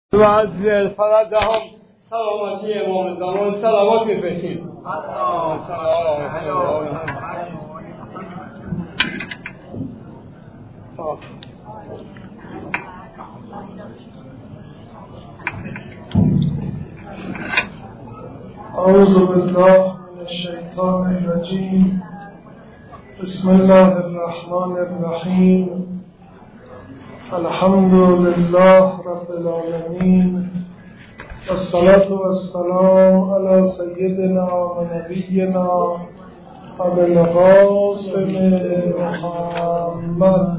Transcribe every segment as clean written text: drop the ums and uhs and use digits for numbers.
و از فرد هم سلامتی امام زمان سلامات می‌فرستیم. اعوذ بالله من الشیطان الرجیم. بسم الله الرحمن الرحیم. الحمد لله رب العالمین والصلاة والسلام علی سیدنا و نبینا ابی القاسم محمد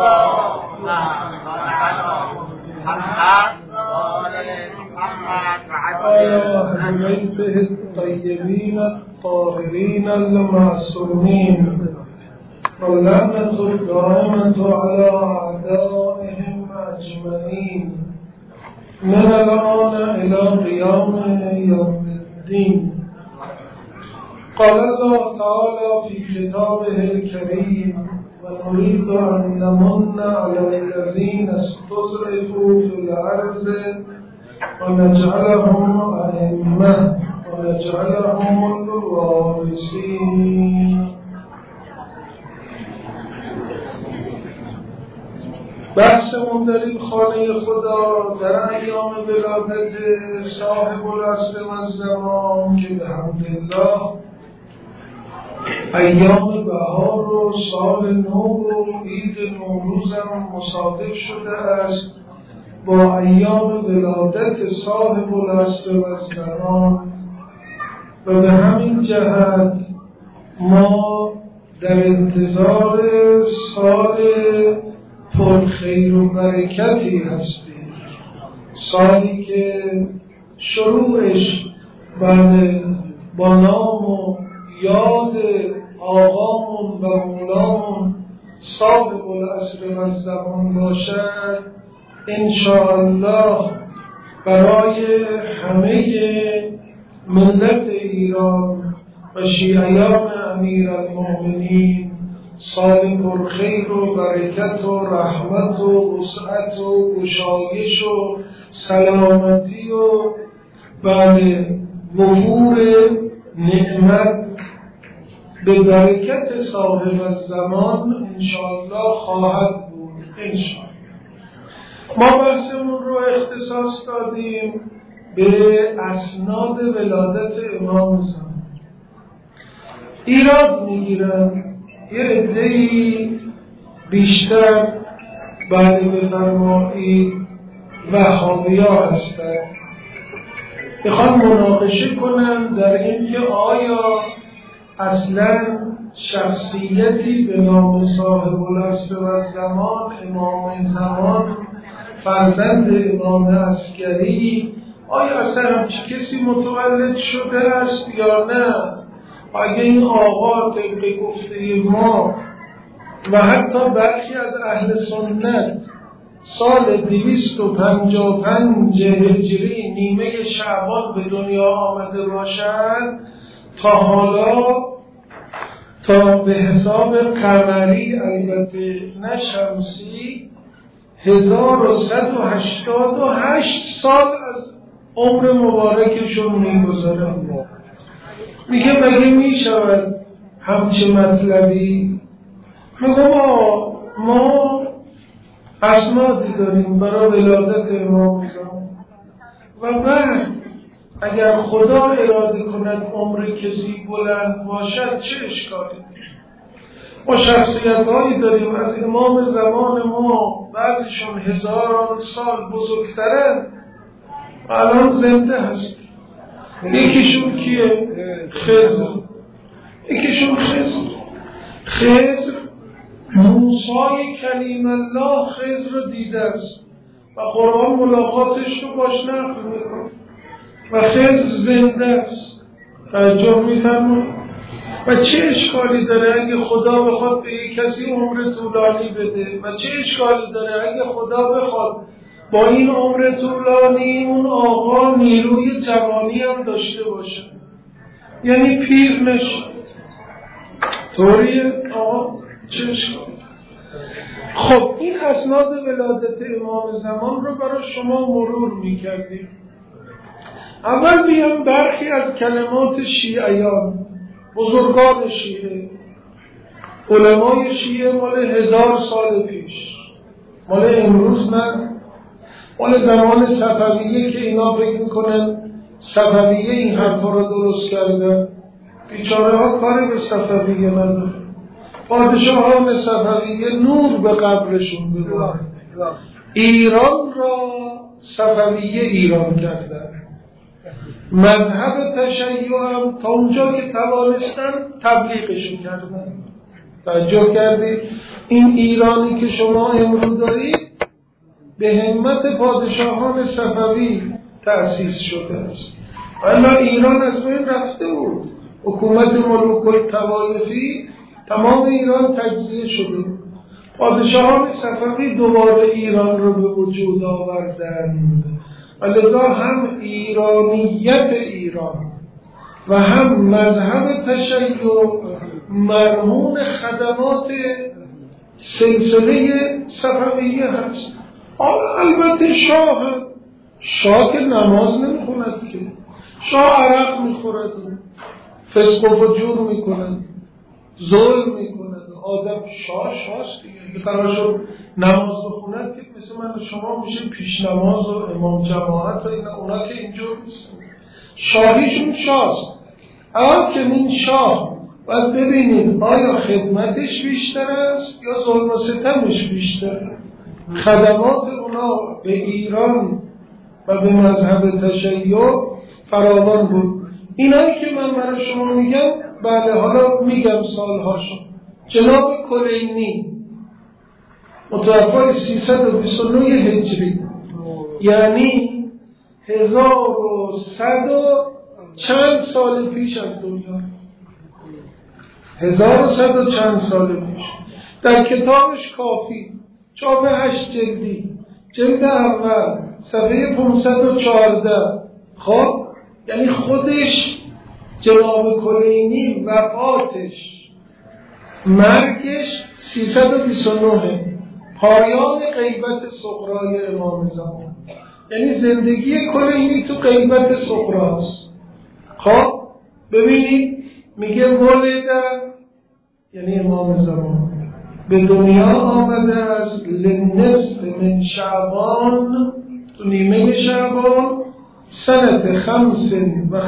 أهل بيته الطيبين الطاهرين المعصومين واللعنة الدائمة على أعدائهم أجمعين من الآن إلى قيام يوم الدين. قال الله تعالى في كتابه الكريم: ونريد أن نمن على الذين استضعفوا في الأرض ونجعلهم أئمة ونجعلهم الوارثين. بحثمون در این خانه خدا در ایام ولادت صاحب العصر و الزمان که به حمدالله ایام بهار و سال نو و عید نوروز هم مصادف شده است با ایام ولادت صاحب العصر و الزمان و به همین جهت ما در انتظار سال پرخیر و برکتی هستیم، سالی که شروعش با نام و یاد آقامون و مولامون صاحب العصر و الزمان باشد. انشاءالله برای همه ملت ایران و شیعیان امیرالمؤمنین سال پرخیر و برکت و رحمت و وسعت و گشایش و سلامتی و وفور نعمت به برکت صاحب الزمان انشاءالله خواهد بود. انشاءالله ما بحثمون رو اختصاص دادیم به اسناد ولادت امام زمان. ایراد میگیرن یه عده‌ای بیشتر بفرمایید وهابی‌ها هستن، میخوان مناقشه کنن در این که آیا اصلا شخصیتی به نام صاحب العصر و الزمان امام زمان فرزند امام عسکری آیا اصلا همچی کسی متولد شده است یا نه؟ اگه این آقا طبق گفته ما و حتی برخی از اهل سنت سال 255 هجری نیمه شعبان به دنیا آمده باشد، تا حالا تا به حساب قمری البته نه شمسی 1188 سال از عمر مبارکشون میگذاره. میگه مگه میشود همچه مطلبی؟ میگه ما اسنادی داریم برای ولادت امام زمان و بعد اگر خدا اراده کند عمر کسی بلند باشد چه اشکالی داریم؟ ما شخصیت هایی داریم از امام زمان ما بعضیشون هزاران سال بزرگترن الان زنده هست. یکیشون کیه؟ خضر. یکیشون خضر موسی کلیم الله خضر رو دیده است و قرآن ملاقاتش رو باش نقل میکنه و خضر زنده است. توجه میفرمایید؟ و چه اشکالی داره اگه خدا بخواد به یک کسی عمر طولانی بده؟ و چه اشکالی داره اگه خدا بخواد با این عمر طولانی اون آقا نیروی جوانی هم داشته باشه، یعنی پیر نشه؟ طوریه آقا چه اشکالی؟ خب این اسناد ولادت امام زمان رو برای شما مرور میکردیم. اول بیام برخی از کلمات شیعیان، بزرگان شیعه، علمای شیعه مال 1000 سال پیش، مال امروز نه، مال زمان صفویه که اینا فکر میکنن صفویه این حرفا رو درست کرده. بیچاره ها کاری به صفویه نداره. پادشاهان صفویه نور به قبرشون ببرن. ایران را صفویه ایران کردن. مذهب تشیع هم تا اونجا که توانستن تبلیغشون کردن. توجه کردید این ایرانی که شما امروز دارید به همت پادشاهان صفوی تأسیس شده است. اما ایران از بین رفته بود. حکومت ملوک الطوایفی تمام ایران تجزیه شده. پادشاهان صفوی دوباره ایران رو به وجود آوردند و لذا هم ایرانیت ایران و هم مذهب تشیع مرهون خدمات سلسله صفویه هست. البته شاه که نماز نمیخوند که، شاه عرق میخورد، فسق و فجور میکند، ظلم میکند. آدم شاهست دیگه، قرار شد نماز بخوند که مثل من شما میشه پیش نماز و امام جماعت و اونا که اینجور نیست. شاهیشون شاست. اما که این شاه باید ببینید آیا خدمتش بیشتر است یا ظلم و ستمش بیشتر. خدمات اونا به ایران و به مذهب تشیع فراوان بود. اینایی که من برای شما میگم، بله حالا میگم سالهاشو. جناب کلینی متوفای 329 هجری، یعنی 1100 چند سال پیش از دنیا، 1100 و چند سال پیش، در کتابش کافی، چاپ 8 جلدی، جلد اول صفحه 514. خب یعنی خودش جناب کلینی وفاتش، مرگش 329، پایان غیبت صغرای امام زمان، یعنی زندگی کلینی تو غیبت صغراست. خب ببینید میگه ولد، یعنی امام زمان به دنیا آمده است لنصف من شعبان، تو نیمه شعبان، سنت 55 و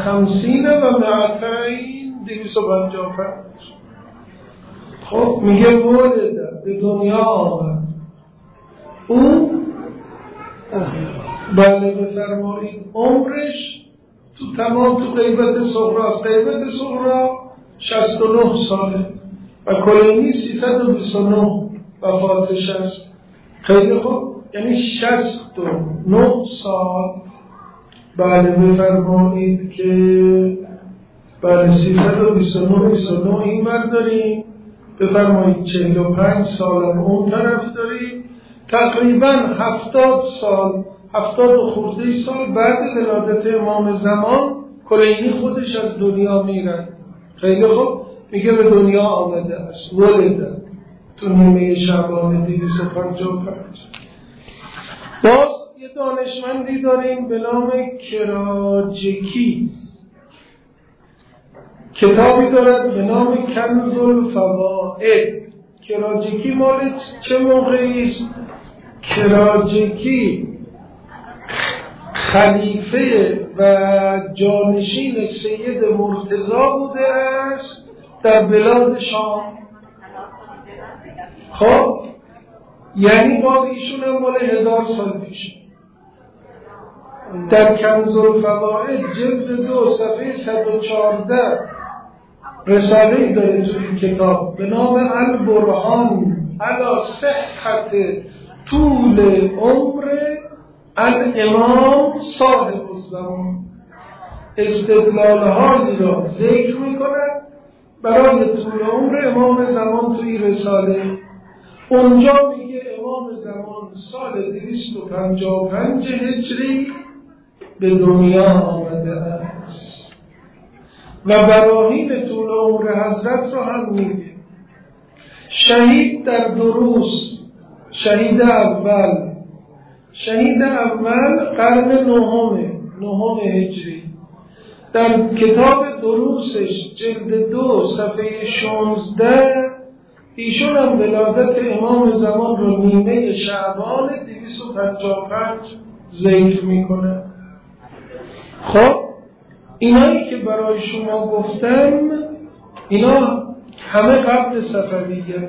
255. خب میگه ولد، به دنیا آمد. او بله بفرمایید عمرش تو تمام تو غیبت صغراست. غیبت صغرا 69 ساله و کلینی 329 وفاتش است. خیلی خوب، یعنی 69 سال. بله بفرمایید که بله 329 این بر داریم، بفرمایید 45 سال اون طرف داریم، تقریبا 70 سال، 70 خورده سال بعد ولادت امام زمان کلینی خودش از دنیا میره. خیلی خوب، میگه به دنیا آمده است، ولد، تو نیمه شعبان 255. باز یه دانشمندی داریم به نام کراجکی، کتابی دارد به نام کنز الفوائد. کراجکی مال چه موقعی است؟ کراجکی خلیفه و جانشین سید مرتضی بوده است در بلاد شام. خب یعنی باز ایشون هم مال 1000 سال پیش. در کنز الفوائد جلد 2 صفحه 114 رساله‌ای داره تو این کتاب به نام البرهان علی صحت طول عمر الامام صاحب الزمان. استدلال‌هایی را ذکر می‌کند برای طول عمر امام زمان تو این رساله. اونجا میگه امام زمان سال 255 هجری به دنیا آمده است و براهین طول عمر حضرت را هم میگه. شهید در دروس، شهید اول قرن نهم هجری، در کتاب دروسش جلد 2 صفحه 16 ایشون هم ولادت امام زمان رو نیمه شعبان 255 ذکر میکنه. خب اینایی که برای شما گفتم اینا همه قبل صفویه.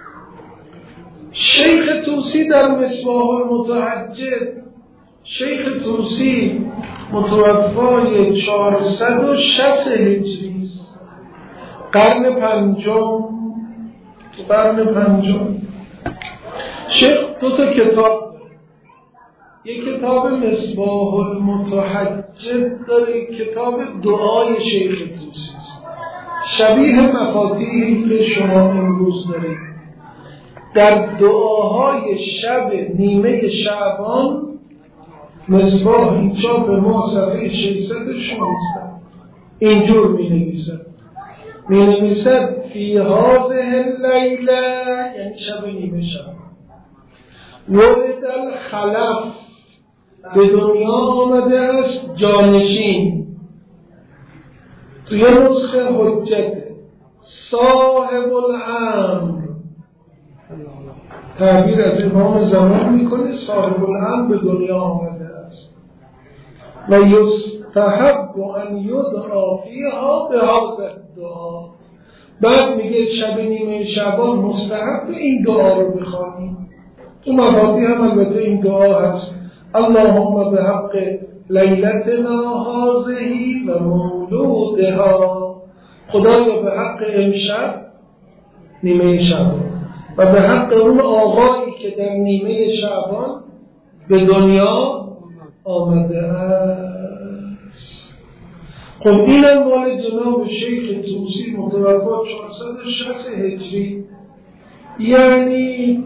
شیخ طوسی در مصباح المتحجب، شیخ طوسی متوفای 460 هجری است، قرن پنجم. شیخ 2 تا کتاب، یک کتاب مصباح المتحجب داره، کتاب دعای شیخ طوسی است، شبیه مفاتیحی که شما امروز دارید. در دعاهای شب نیمه شعبان مصباح اینجا به ما صفحه 616 اینجور می نویسد فی هذه اللیله، یعنی شب نیمه شعبان، ولد الخلف، به دنیا آمده است جانشین. توی نسخه حجت صاحب الامر، تعبیر از امام زمان میکنه صاحب الامر به دنیا آمده است و یستحب ان یدعا فیها به هذا الدعا. بعد میگه شب نیمه شعبان مستحب این دعا رو بخوانیم. تو مفاتیح هم البته این دعا هست، اللهم به حق لیلتنا هذه و مولودها، خدایا به حق امشب نیمه شعبان و به حق اون آقایی که در نیمه شعبان به دنیا آمده است. خب اینم مال جناب شیخ طوسی متوفا 460 هجری، یعنی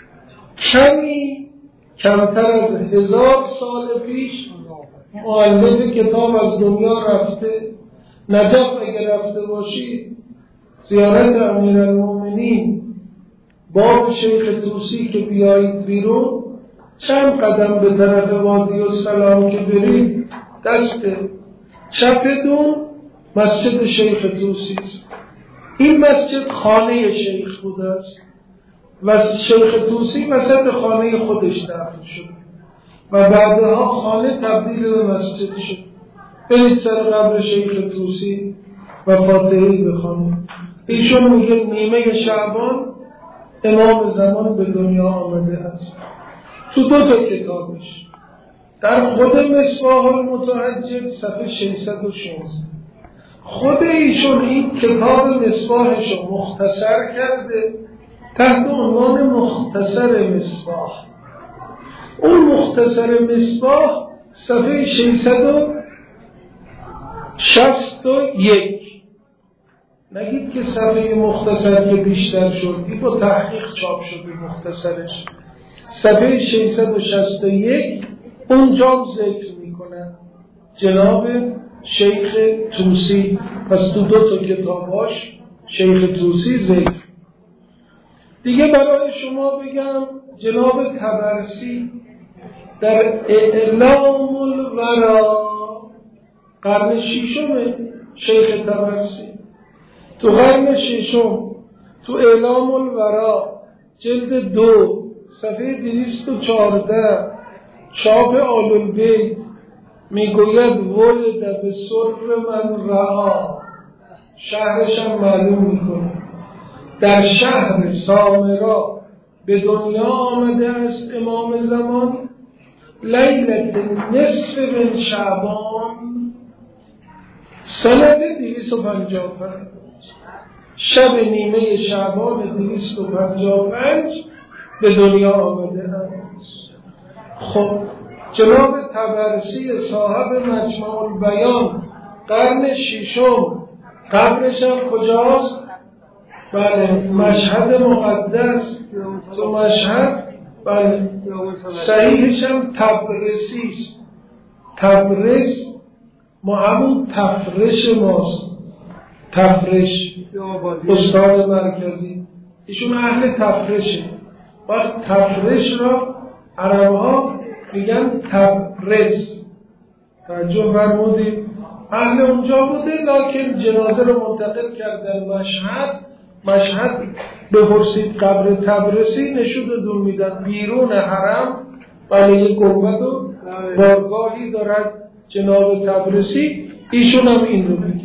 کمتر از 1000 سال پیش مؤلف کتاب از دنیا رفته. نجف اگر رفته باشید زیارت امیرالمومنین باب شیخ طوسی که بیایید بیرون، چند قدم به طرف وادی السلام که برید دست چپتون مسجد شیخ طوسی است. این مسجد خانه شیخ بوده است و شیخ طوسی وسط خانه خودش دفن شد و بعدها خانه تبدیل به مسجد شد. برید سر قبر شیخ طوسی و فاتحه‌ای بخوانید. ایشون میگه نیمه شعبان امام زمان به دنیا آمده است. تو 2 تا کتابش، در خود مصباح المتحجب صفحه 616 خود ایشون این کتاب مصباحش رو مختصر کرده تحت عنوان مختصر مصباح. اون مختصر مصباح صفحه 661. نگید که صفحه مختصر که بیشتر شد، این با تحقیق چاپ شده مختصرش. صفحه 661 اونجا ذکر میکنه جناب شیخ طوسی. پس تو 2 تا کتاباش شیخ طوسی ذکر. دیگه برای شما بگم جناب طبرسی در اعلام الورا، قرن 6 شیخ طبرسی، تو قرن 6 تو اعلام الورا جلد 2 صفحه 214 چاپ آل البیت میگوید ولد به سر من رعا، شهرش هم معلوم میکنه، در شهر سامرا به دنیا آمده است امام زمان لیلت نصف من شعبان سنت 255، شب نیمه شعبان 255 به دنیا آمده است. خب جناب طبرسی صاحب مجمع البیان قرن 6 قبرش هم کجاست؟ بله مشهد مقدس، تو مشهد. بله صحیحش هم تبرسی است. تبرس ما همون تفرش ماست، تفرش استاد مرکزی. ایشون اهل تفرشه. وقت تفرش را عربها میگن تبرز. توجه فرمودید؟ اهل اونجا بوده، لکن جنازه رو منتقل کردن مشهد بپرسید قبر تبرسی نشون میدن بیرون حرم، ولی یک گنبد و بارگاهی دارد جناب تبرسی. ایشون هم این رو میگه.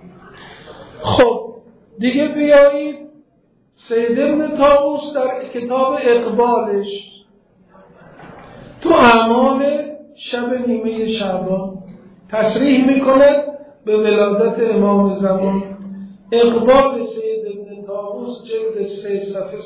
خب دیگه بیایید سید ابن طاووس در کتاب اقبالش تو اعمال شب نیمه شعبان تصریح میکند به ولادت امام زمان. اقبال سید ابن طاووس جلد 3 صفحه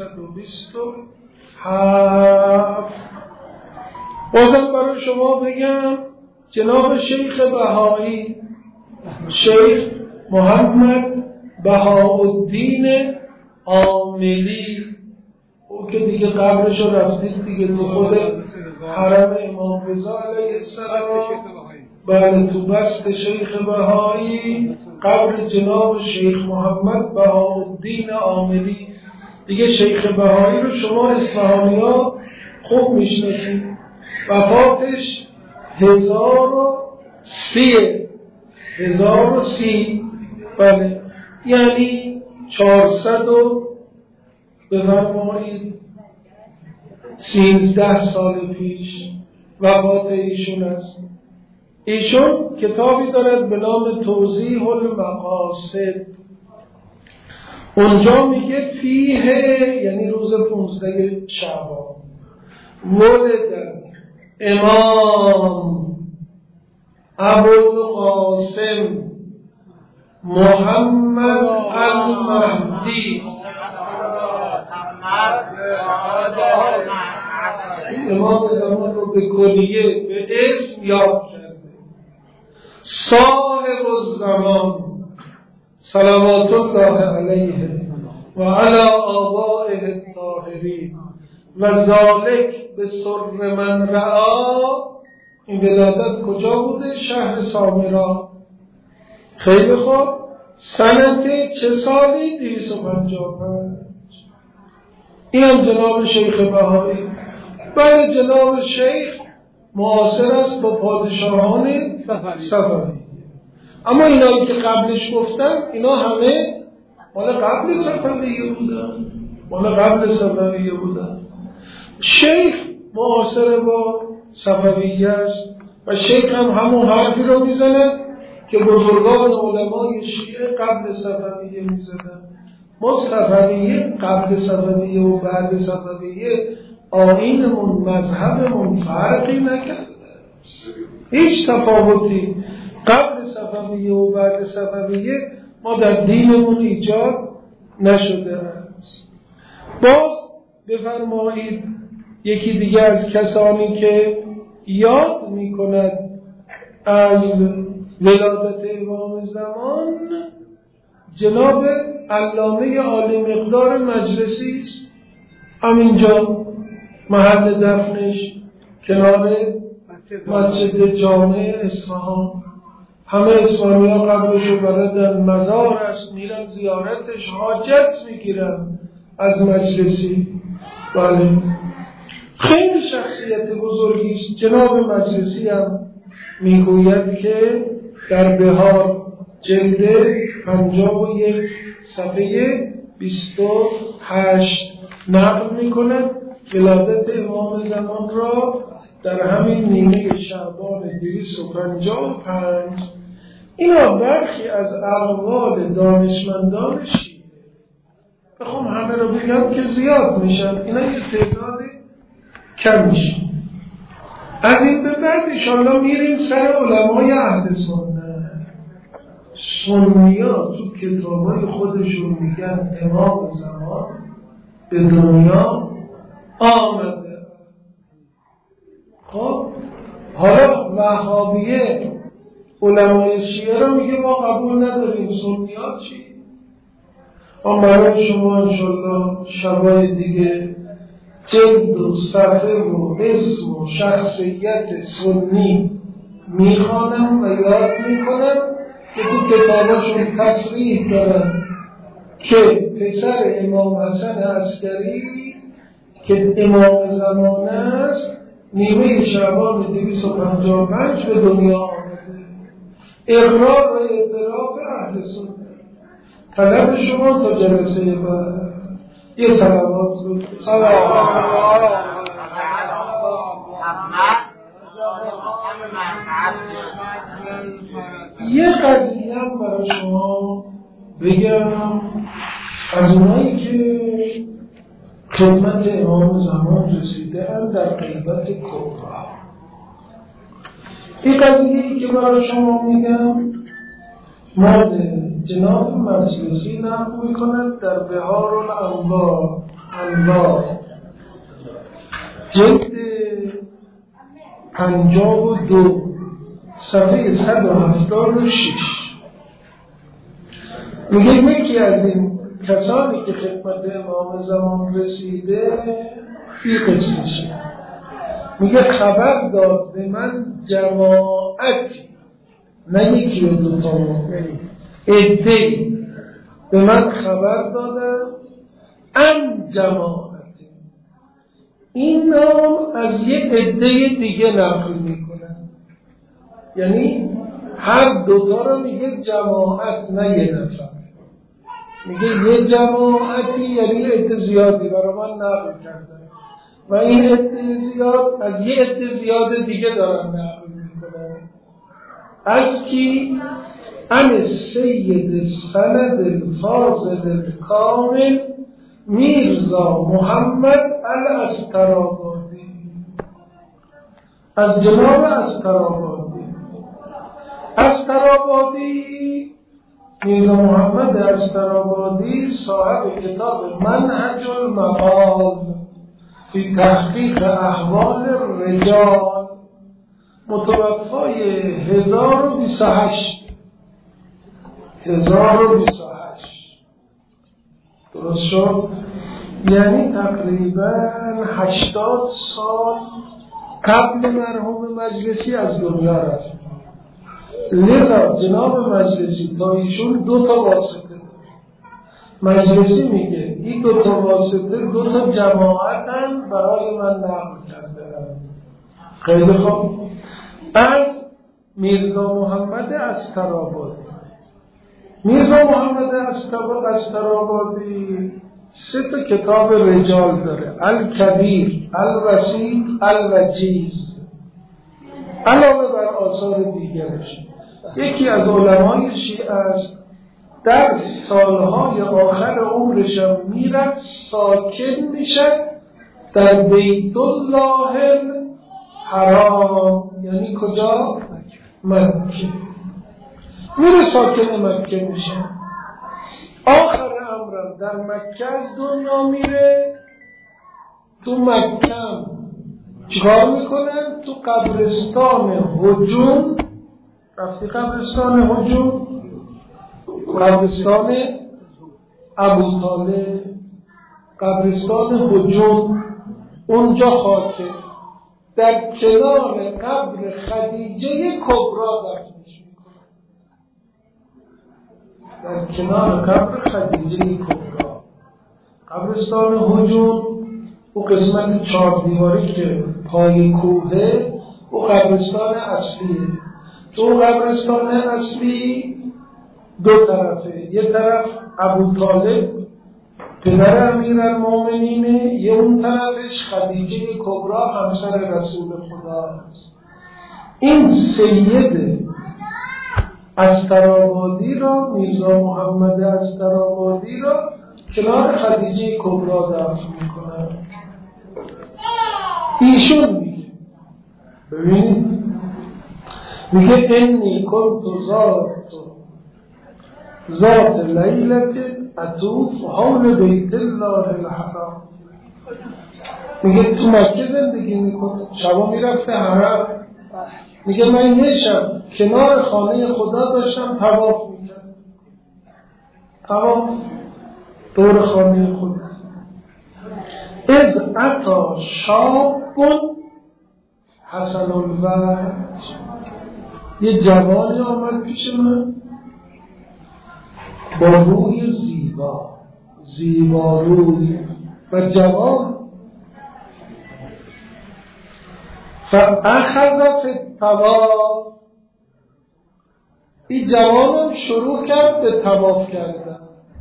327. بازم برای شما بگم جناب شیخ بهایی، شیخ محمد بهاءالدین عاملی، او که دیگه قبرش رو رفتید دیگه تو خود حرم امام رضا علیه السلام، بله تو بست شیخ بهایی قبر جناب شیخ محمد بهاءالدین عاملی. دیگه شیخ بهایی رو شما اصفهانی ها خوب میشناسید. وفاتش 1030 بله، یعنی 400 بفرمایید 13 سال پیش وفات ایشون است. ایشون کتابی دارد به نام توضیح المقاصد. اونجا میگه فیه، یعنی روز 15 شعبان، ولد امام ابوالقاسم محمد المهدی. امام زمان رو به کلیه به اسم یاد کرده. صاحب الزمان صلوات الله علیه و علی آبائه الطاهرین و ذالک به سر من رعا. این ولادت کجا بوده؟ شهر سامرا. خیلی خوب. سنت چه سالی؟ 255. این هم جناب شیخ بهایی. بله جناب شیخ معاصر است با پادشاهان صفوی. اما اینایی که قبلش گفتم اینا همه مال قبل صفویه بودن. شیخ معاصر با صفویه است و شیخ هم همون حرفی رو میزنه که بزرگان علمای شیعه قبل صفویه میزنن. ما صفویه قبل صفویه و بعد صفویه آیینمون مذهبمون فرقی نکرده، هیچ تفاوتی قبل صفویه و بعد صفویه ما در دینمون ایجاد نشده است. باز بفرمایید یکی دیگه از کسانی که یاد میکند از ولادت امام زمان جناب علامه عالی مقدار مجلسی است. همینجا محل دفنش کنار مسجد جامع اصفهان. همه اصفهانی ها قبرش رو بلدن، مزار است، میرن زیارتش، حاجت میگیرن از مجلسی. بله خیلی شخصیت بزرگی است. جناب مجلسی هم میگوید که در بهار جلد 51 صفحه 28 نقل میکند ولادت امام زمان را در همین نیمه شعبان 255. اینا برخی از اقوال دانشمندان شیعه. بخوام همه رو بگم که زیاد میشن، اینا یه تعداد کم میشن. از این به بعد انشاءالله میریم سر علمای اهل سنت. سنی‌ها تو کتابای خودشون میگن امام زمان به دنیا آمده. خب حالا وهابیه علمای شیعه رو میگه ما قبول نداریم. سنی‌ها چی؟ ما برای شما انشاءالله شبای دیگه جلد و صفحه و اسم و شخصیت سنی میخوانم و یاد میکنم که تو کتاباشون تصریح دارن که پسر امام حسن عسکری که امام زمان است نیمه شعبان 255 به دنیا آمده. اقرار و اعتراف اهل سنت. طلب شما تا جلسه بعد یه صلوات بفرستید. یه قضیه هم برای شما بگم از اونایی که خدمت امام زمان رسیده هم در غیبت کبرا. این قضیه‌ای که برای شما میگم مال جناب مجلسی نقل میکند در بهار الانوار جلد 52 صفحه 176 میگه یکی از این کسانی که خدمت امام زمان رسیده این قسمشه. میگه خبر داد به من جماعتی، نه یکی و دوتا، عده‌ای به من خبر دادن ان جماعتی. این نام از یه عده دیگه نقل میکنن، یعنی هر دوتا رو میگه جماعت نه یه نفر. میگه یه جماعتی یعنی عده زیادی برای من نقل کردن و این عده زیاد از یه عده زیاد دیگه دارن نقل میکنن. از کی؟ ان سید سند الفاضل الکامل میرزا محمد الاسکرآبادی، از جناب اسکرآبادی. اسکرآبادی میرزا محمد اسکرآبادی صاحب کتاب منهج المقال فی تحقیق احوال الرجال، متوفای 1028 درست شد، یعنی تقریبا 80 سال قبل مرحوم مجلسی از دنیا رفت. لذا جناب مجلسی تا ایشون 2 تا واسطه داره. مجلسی میگه این 2 تا واسطه 2 تا جماعتن برای من نقل کرده. خیلی خوب. از میرزا محمد اسکرآبادی. میرزا محمد اسکرآبادی 3 تا کتاب رجال داره: الکبیر، الوسیط، الوجیز. علاوه بر آثار دیگرش یکی از علمای شیعه است. در سالهای آخر عمرش میرد ساکن میشد در بیت الله الحرام، یعنی کجا؟ مکه. میره ساکن مکه میشه. آخر عمرم در مکه از دنیا میره. تو مکه چیکار میکنن؟ تو قبرستان هجوم. رفتی قبرستان هجوم؟ قبرستان ابوطالب، قبرستان هجوم، اونجا خاکه. در کنار قبر خدیجه کبرا دفنش میکنن. در کنار قبر خدیجه کبرا. قبرستان هجوم او قسمت 4 دیواری که پای کوه او قبرستان اصلیه. تو قبرستان اصلی 2 طرفه، یه طرف ابوطالب پدر امیرالمومنینه، یه اون طرفش خدیجه کبرا همسر رسول خدا است. این سید اسکرآبادی را، میرزا محمد اسکرآبادی را کنار خدیجه کبرا دفن میکنن. ایشون میگه، ببینید، میگه انی کنت ذات لیلت اطوف حول بیت الله الحرام. میگه تو مکه زندگی میکنه، شبا میرفته حرم. میگه من یه شب کنار خانه خدا داشتم طواف میکردم، طواف دور خانه خدا. اذ اتی شاب حسن الوجه، یه جوانی آمد پیش من با روی زیبا. زیباروی و جوان. فاخذ فی الطواف، این جوانم شروع کرد به طواف کردن.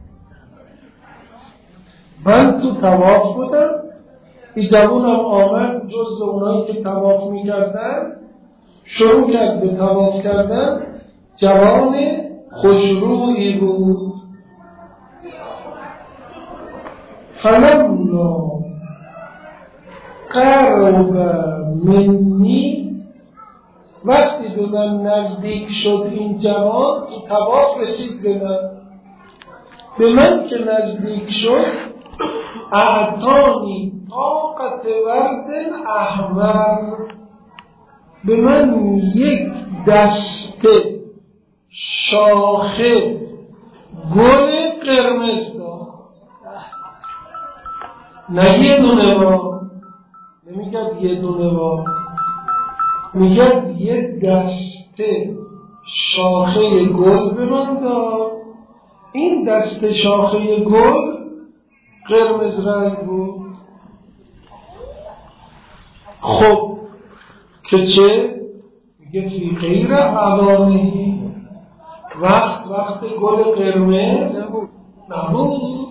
من تو طواف بودم، این جوانم آمد جز اونایی که طواف میکردن، شروع کرد به طواف کردن. جوان خوشرویی بود. فلما قرب منی، وقتی به من نزدیک شد این جوان، تو طواف رسید به من که نزدیک شد، اعطانی طاقت ورد احمر، به من یک دسته شاخه گل قرمز داد. نه یه دونه با، نمیگد یه دونه با، میگد یه دسته شاخه گل به من داد. این دسته شاخه گل قرمز رنگ بود. خب که چه؟ میگه فی غیر اوانه، وقت گل قرمز نبود.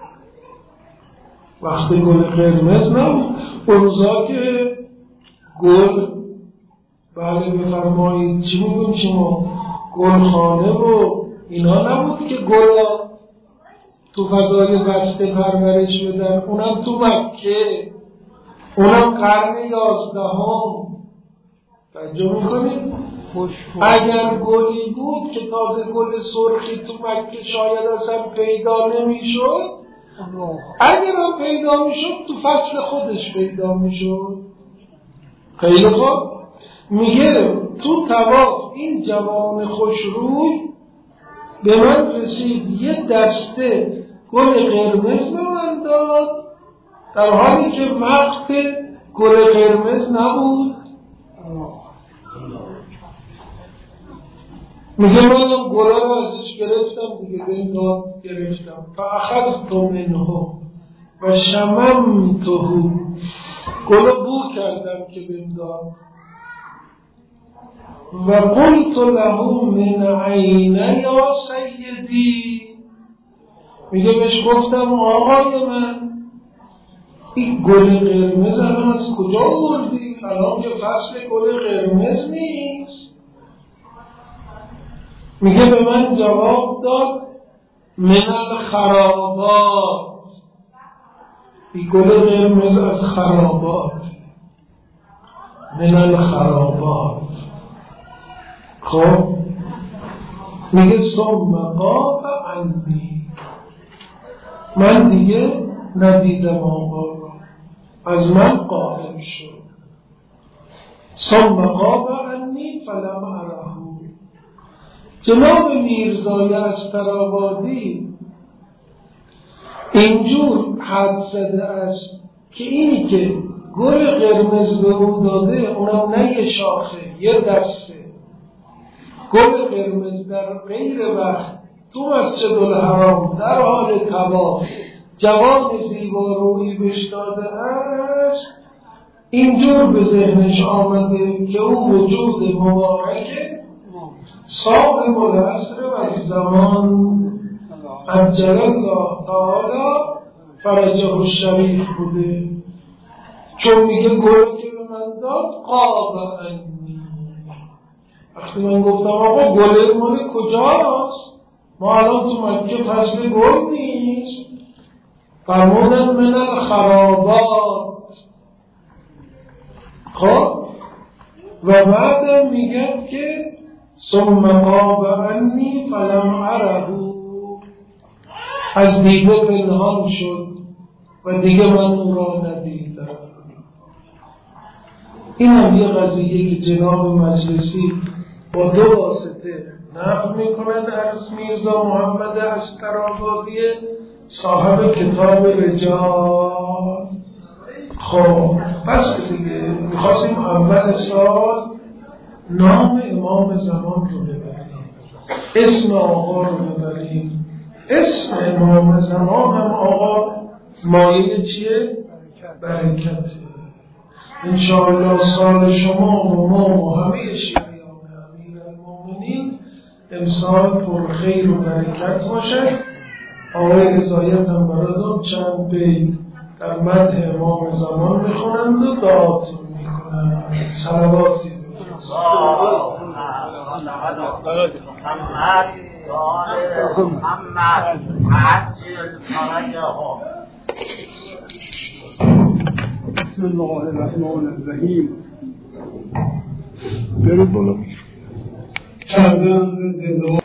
وقت گل قرمز نبود. اون روزا که گل، بله بفرمایید چی میگون شما، گلخانه و اینا نبود که گلا تو فضای بسته پرورش بدن، اونم تو مکه، اونم قرن 11. توجه میکنید؟ اگر گلی بود که تازه گل سرخی تو مکه شاید اصلا پیدا نمیشد، اگر هم پیدا میشد تو فصل خودش پیدا میشد. خیلی خوب. میگه تو طواف این جوان خوشروی به من رسید، یه دسته گل قرمز به من داد، در حالی که وقت گل قرمز نبود. میگه من گلا رو ازش گرفتم دیگه، به این داد گرفتم. فاخذت منه و شممته، گل بو کردم که به این داد. و قلت له من عین یا سیدی، میگه بهش گفتم آقای من، این گل قرمز الان از کجا آوردی؟ الان که فصل گل قرمز نیست. میگه به من جواب داد من الخرابات، این گل قرمز از خرابات، من الخرابات. خب میگه ثم غاب عنی، من دیگه ندیدم آقا را، از من غائب شد. ثم غاب عنی فلم اره. جناب میرزای اسپرآبادی اینجور حد زده است که اینی که گل قرمز به او داده، اونم نه یه شاخه، یه دسته گل قرمز در غیر وقت تو مسجد الحرام در حال طواف جوان زیبارویی بهش داده است، اینجور به ذهنش آمده که او وجود مبارک صاحب العصر و زمان عجل الله تعالی فرجه الشریف بوده. چون میگه گل که به من داد غاب عنی، وقتی من گفتم آقا گل مال کجاست؟ ما الان تو مکه فصل گل نیست. فرمودن من الخرابات. خب و بعد میگن که ثم غاب عنی فلم اره، از دیده پنهان شد و دیگه من او را ندیدم. این هم یه قضیه که جناب مجلسی با دو واسطه نقل میکنند از میرزا محمد اسپرآبادی صاحب کتاب رجال. خب پس دیگه میخواستیم اول سال نام امام زمان رو ببریم، اسم آقا رو ببریم، اسم امام زمان هم آقا مایه چیه؟ برکته. انشاءالله سال شما و ما و همه شیعیان امیرالمومنین امسال پر خیر و برکت باشه. آقای رضایت هم براتون چند بیت در مدح امام زمان میخونند و دعاتون میکنند. صلواتی بسم الله الرحمن الرحیم. برید بالا.